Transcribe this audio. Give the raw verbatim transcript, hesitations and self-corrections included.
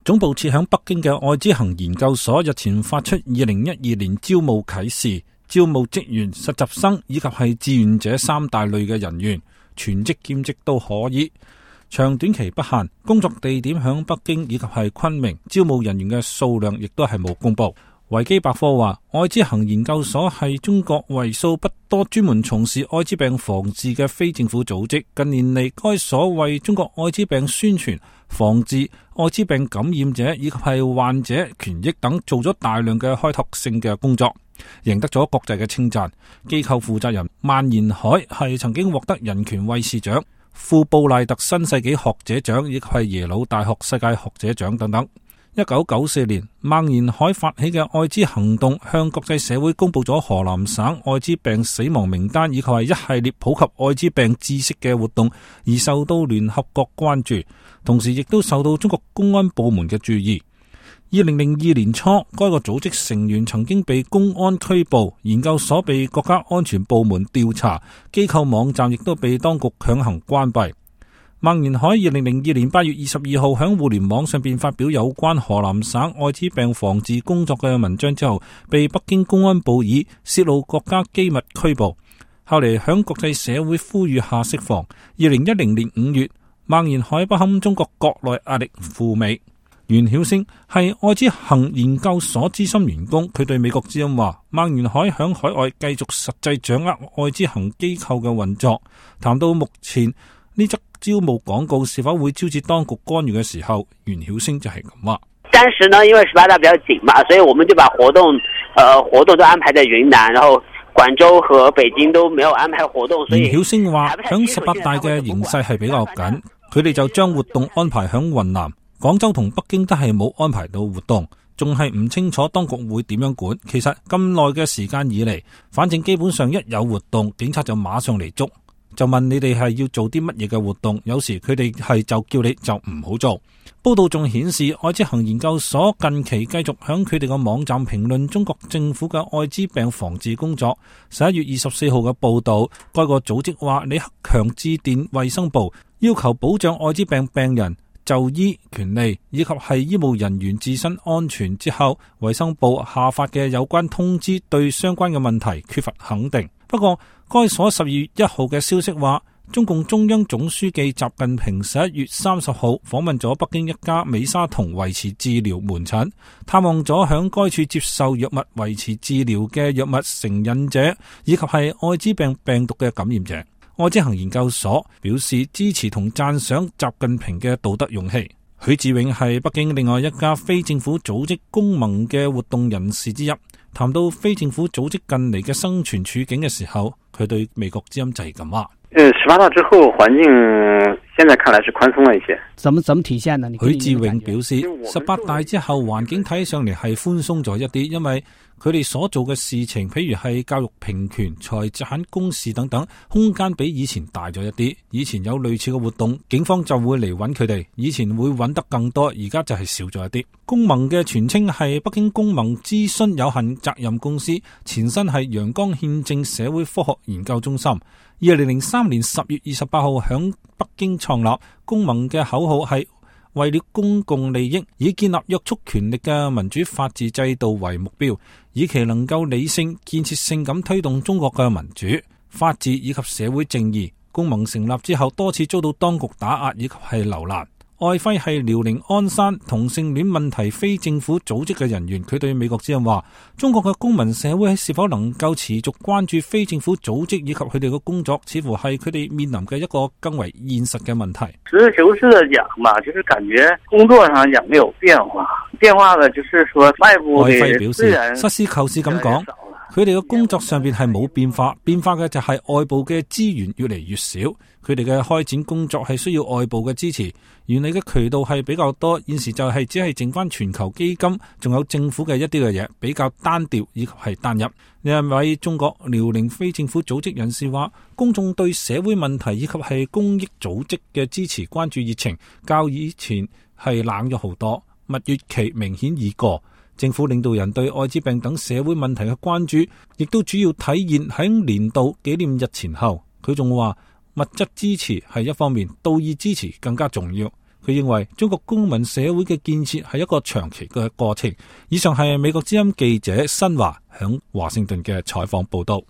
總部設響北京嘅愛之行研究所日前發出二零一二年招募啟事，招募職員、實習生以及係志願者三大類嘅人員，全職兼職都可以，長短期不限，工作地點響北京以及係昆明，招募人員嘅數量亦都係冇公布。維基百科話，愛之行研究所係中國為數不多專門從事艾滋病防治嘅非政府組織。近年嚟，該所為中國艾滋病宣傳、防治艾滋病感染者以及係患者權益等做咗大量嘅開拓性嘅工作，贏得咗國際嘅稱讚。機構負責人萬延海係曾經獲得人權衛士獎、庫布賴特新世紀學者獎以及係耶魯大學世界學者獎等等。一九九四年，孟延海發起嘅愛滋行動向國際社會公布咗河南省愛滋病死亡名單以及係一系列普及愛滋病知識嘅活動，而受到聯合國關注，同時亦都受到中國公安部門嘅注意。二零零二年初，該個組織成員曾經被公安拘捕，研究所被國家安全部門調查，機構網站亦都被當局強行關閉。孟延海二零零二年八月二十二號喺互聯網上邊發表有關河南省艾滋病防治工作嘅文章之後，被北京公安部以泄露國家機密拘捕。後嚟響國際社會呼籲下釋放。二零一零年五月，孟延海不堪中國國內壓力赴美。袁曉星係愛之行研究所資深員工，佢對美國之音話，孟延海響海外繼續實際掌握愛之行機構嘅運作。談到目前呢則招募廣告是否會招致當局干預嘅時候，袁曉星就係咁話。 當時呢，因為十八大比較緊嘛，所以我們就把活動，呃，活動都安排在雲南，然後廣州和北京都沒有安排活動。所以袁曉星話，響十八大嘅形勢係比較緊，佢哋就將活動安排響雲南、廣州同北京都係冇安排到活動，仲係唔清楚當局會點樣管。其實咁耐嘅時間以嚟，反正基本上一有活動，警察就馬上嚟捉。就問你哋係要做啲乜嘢嘅活動，有時佢哋係就叫你就唔好做。報道仲顯示，愛之行研究所近期繼續響佢哋嘅網站評論中國政府嘅愛滋病防治工作。十一月二十四號嘅報道，該個組織話李克強致電衛生部，要求保障愛滋病病人就醫權利以及係醫務人員自身安全之後，衛生部下發嘅有關通知對相關嘅問題缺乏肯定。不過，該所十二月一號嘅消息話，中共中央總書記習近平十一月三十號訪問咗北京一家美沙酮維持治療門診，探望咗響該處接受藥物維持治療嘅藥物成癮者以及係愛滋病病毒嘅感染者。愛之行研究所表示支持同讚賞習近平嘅道德勇氣。許志永係北京另外一家非政府組織公盟嘅活動人士之一。談到非政府組織近嚟嘅生存處境嘅時候，佢對美國之音就係咁話。 呃，十八大之後，環境現在看來是寬鬆了一些。 怎麼怎麼體現呢？ 許志永表示，十八大之後環境睇上嚟係寬鬆咗一啲，因為佢哋所做嘅事情，譬如係教育平權、財產公示等等，空間比以前大咗一啲。以前有類似嘅活動，警方就會嚟揾佢哋，以前會揾得更多，而家就係少咗一啲。公盟嘅全稱係北京公盟諮詢有限責任公司，前身係陽光憲政社會科學研究中心。二零零三年十月二十八號響北京創立。公盟嘅口號係為了公共利益，以建立約束權力嘅民主法治制度為目標，以其能夠理性建設性咁推動中國嘅民主、法治以及社會正義。公盟成立之後，多次遭到當局打壓以及係留難。愛輝係遼寧鞍山同性戀問題非政府組織嘅人員，佢對美國之音話：中國嘅公民社會是否能夠持續關注非政府組織以及佢哋嘅工作，似乎係佢哋面臨嘅一個更為現實嘅問題。 實事求是的講吧，就是感覺工作上講沒有變化，變化的就是說外部愛輝表示，實事求是咁講，佢哋嘅工作上邊係冇變化，變化嘅就係外部嘅資源越嚟越少，佢哋嘅開展工作係需要外部嘅支持。原嚟嘅渠道係比較多，現時就係只係剩翻全球基金，仲有政府嘅一啲嘅嘢，比較單調以及係單一。另一位中國遼寧非政府組織人士話，公眾對社會問題以及係公益組織嘅支持關注熱情較以前係冷咗好多，蜜月期明顯已過。政府領導人對艾滋病等社會問題嘅關注，亦都主要體現喺年度紀念日前後。佢仲話，物質支持係一方面，道義支持更加重要。 佢認為中國公民社會嘅建設係一個長期嘅過程。以上係美國之音記者新華響華盛頓嘅採訪報道。